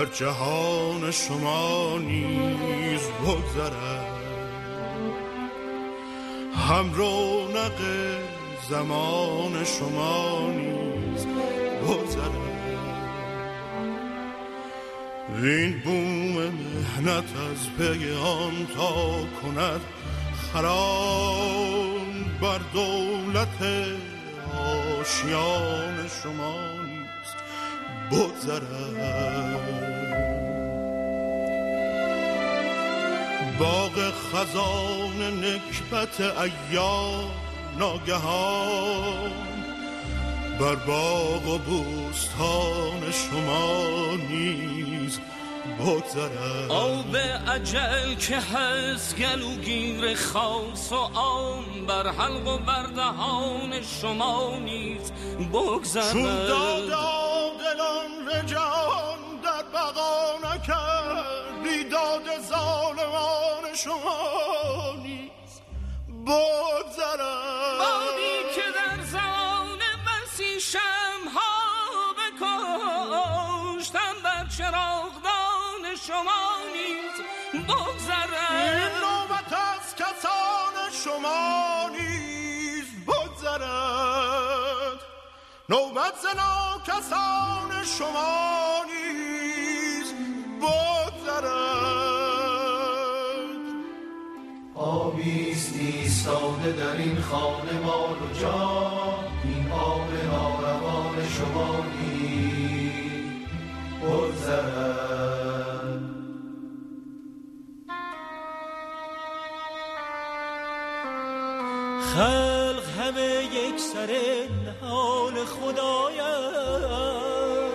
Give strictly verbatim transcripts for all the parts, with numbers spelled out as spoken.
بر جهان شما نیز بگذرد، هم رونق زمان شما نیز بگذرد. این بوم مهنت از پی آن تا کند خرام، بر دولت آشیان شما نیز بگذرد. باغ خزان نکبت ایام ناگهان، بر باغ و بوستان شما نیز بگذرد. آب اجل که هست گلوگیر خاص و عام، بر حلق و بر دهان شما نیز بگذرد. چون داد عادلان رجان در بقا نکرد، بیداد ظالمان شما نیز بگذرد. بادی که در زمان مسیح شمها بکشتم، بر چراغدان شما نیز بگذرد. این نوبت از کسان شما نیز بگذرد، نوبت زنا کسان شما نیز بگذرد. آبیست ایستاده در این خانه مال و جان، این آب ناروان شما نیز بگذرد. خلق همه یک سر نهال خدایند،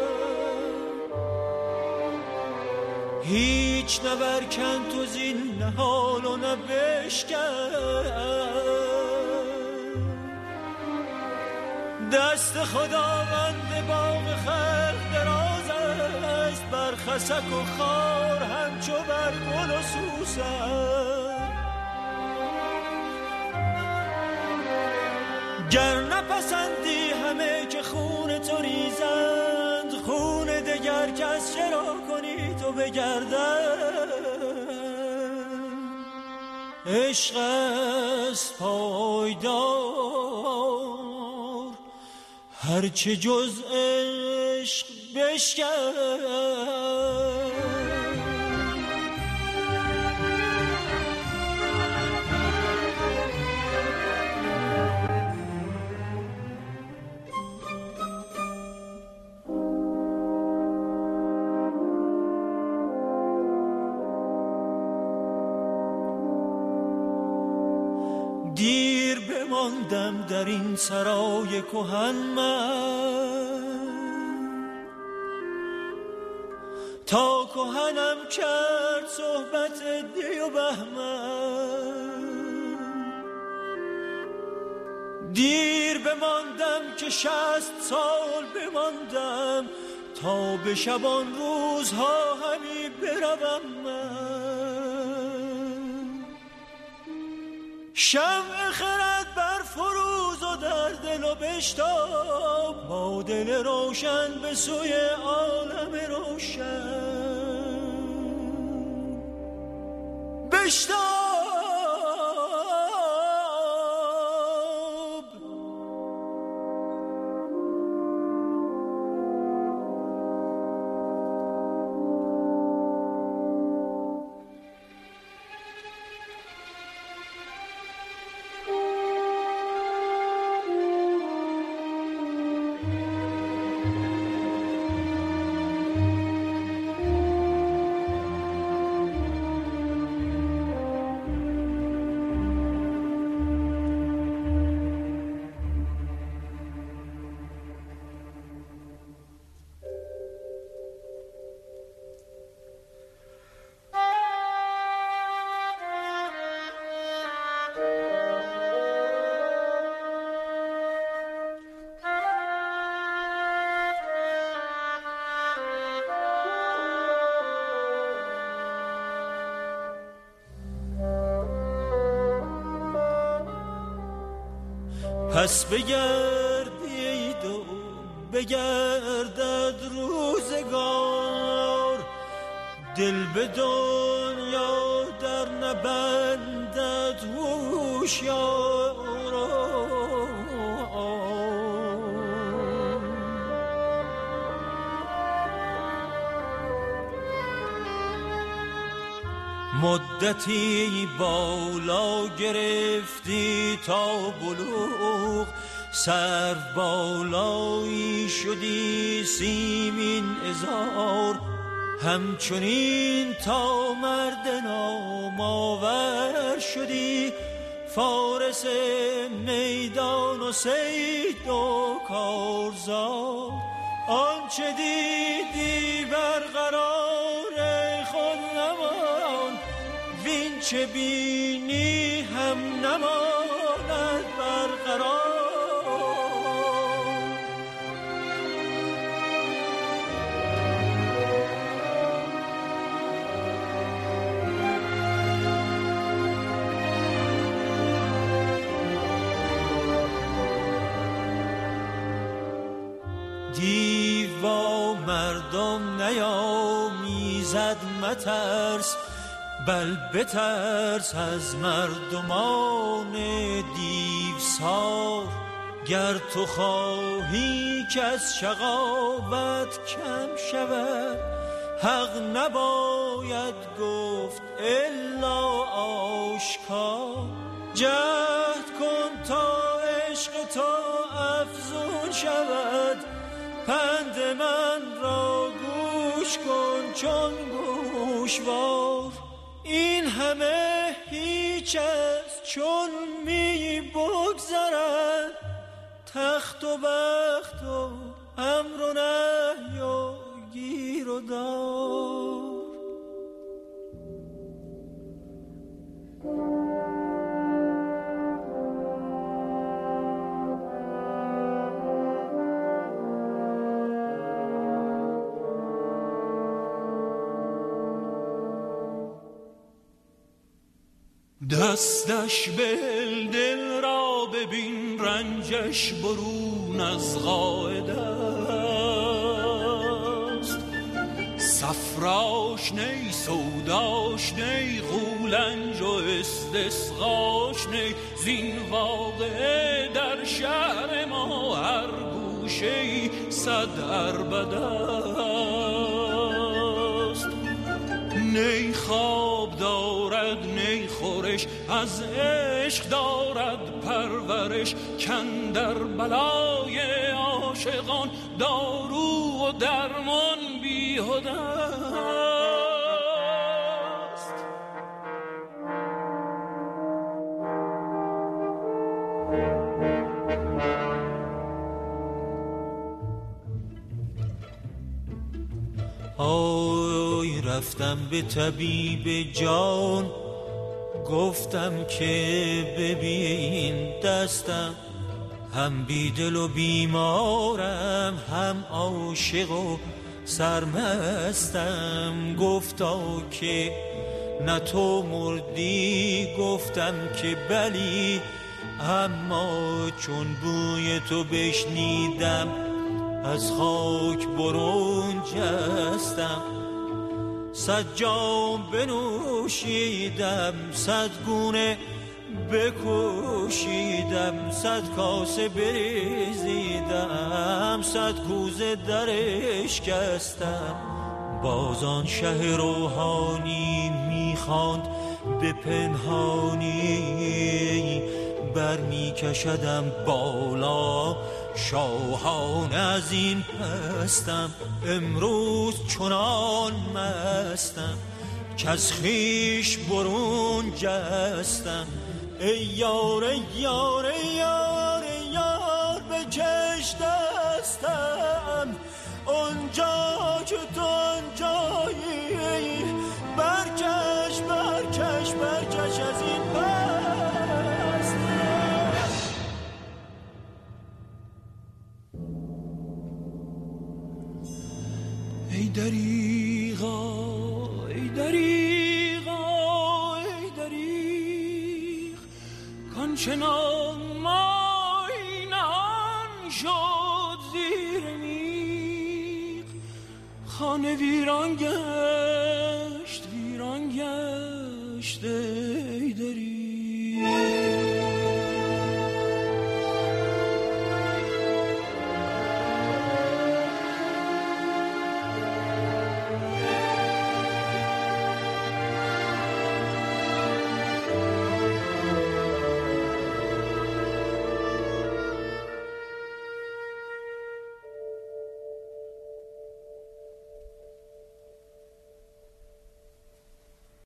هیچ نبرکن تو زین نهال و نبشکن. دست خداوند باغ خلق دراز است، بر خسک و خار همچو بر گل و سوسن. گر نپسندی همه که خون تو ریزند، خون دگر کس چرا کنی تو بگردن. عشق است پایدار هرچه جز عشق بشکن. دیر بماندم در این سرای کهن من، تا کهنم کرد صحبت دی و بهمن. دیر بماندم که شصت سال بماندم، تا به شبان روزها همی بروم من. شمع خرد بر فروز و در دل و بشتاب، با دل روشن به سوی عالم روشن بشتاب. پس بگردید و بگردد روزگار، دل به دنیا در نبندد هوشیاران. مدتی بالا گرفتی تا بلوغ، سرو بالایی شدی سیمین ازار، همچنین تا مرد نامآور شدی، فارس میدان و صید و کارزار. آنچه دیدی برقرار خود نمان، وین چه بینی هم نماند برقرار. دیوا مردم نیامیزد مترس، بل بترس از مردمان دیوسار. گر تو خواهی که از شقاوت کم شود، حق نباید گفت الا آشکار. جهد کن تا عشق تو افزون شود، پند من را گوش کن چون گوشوار. این همه هیچ است چون می بگذرد، تخت و بخت و امر و نهی و گیر و دار. دستش بل دل را ببین، رنجش برون از قاعده است. صفراش نی سوداش نی، غولنج و استسقاش نی. زین واقعه در شهر ما هر گوشه‌ای صد عربده است. نی خواب دارد نی خورش، از عشق دارد پرورش. کاندر بلای عاشقان دارو و درمان بیهوده است. آی رفتم به طبیب جان، گفتم که ببین دستم، هم بیدل و بیمارم، هم عاشق و سرمستم. گفتا که نه تو مردی، گفتم که بلی، اما چون بوی تو بشنیدم از خاک برون جستم. صد جام بنوشیدم، صد گونه بکوشیدم، صد کاسه بریزیدم، صد کوزه درش کستم. بازان شه روحانی میخواند به پنهانی، بر میکشدم بالا شاهان از این پستم. امروز چنان مستم که از خویش برون جستم. ای یار ای یار ای یار ای یار بکش دستم، اونجا که تو اونجایی، برکش برکش برکش از این پست. ای دریغا ای دریغا ای دریغ، کانچنان مای نهان شد زیر میغ. خانه ویران گشت گشته